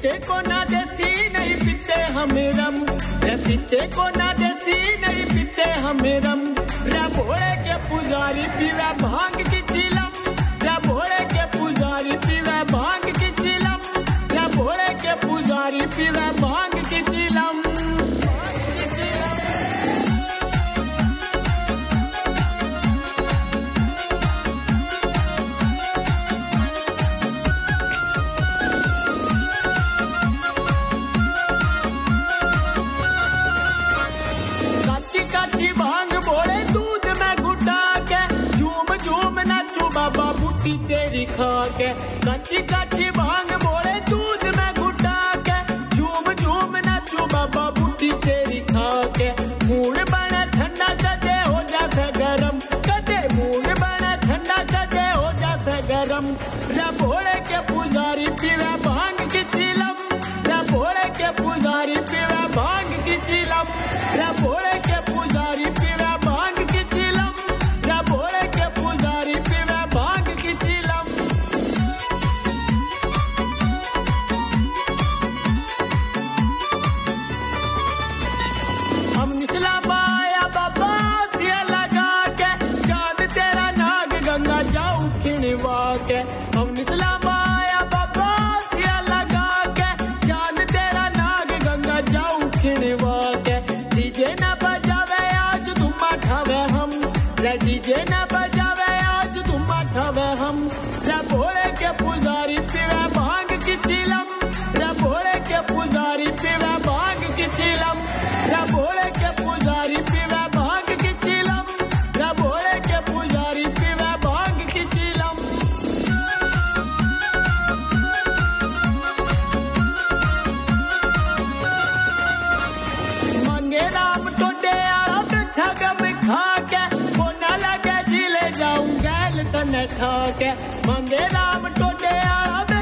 पीते को ना देसी नहीं पीते हमें रम, रे पीते को ना देसी नहीं पीते हमें रम। रे भोले के पुजारी पीवे भांग की चिलम, रे भोले के पुजारी पीवे भांग की चिलम, रे भोले के पुजारी पीवे भांग की चिलम। काची भांग भोले दूध में घुटा के, झूम झूम नाचू बाबा बूटी तेरी खा के। काची काची भांग भोले दूध में घुटा के, झूम झूम नाचू बाबा बूटी तेरी खा के। मूड बने ठंडा कदे हो जासे गरम, कदे मूड बने ठंडा कदे हो जासे गरम। रे भोले के पुजारी पीवे भांग की चिलम, रे भोले के पुजारी पीवे भांग की चिलम, रे भोले के पुजारी पीवे भांग की चिलम, रे भोले के पुजारी पीवे भांग की चिलम। हम निचला पाया बाबा सिया लगा के, चांद तेरा नाग गंगा जाऊ खिणवा के। हम निचला पाया बाबा सिया लगा के, चांद तेरा नाग गंगा जाऊ खिणवा के। डीजे ना बजावे आज धुम्मा ठावे हम, रे डीजे ना बजावे आज धुम्मा ठावे हम। रे भोले के पुजारी पीवे भांग की चिलम, रे भोले के पुजारी पीवे भांग की चिलम, रे भोले के पुजारी पीवे भांग की चिलम, रे भोले के पुजारी पीवे भांग की चिलम। मंगे राम टोडे आला बैठा गम खा के, कोना लगे जिले जाऊं गैल तने खा के। मंगे राम टोडे आला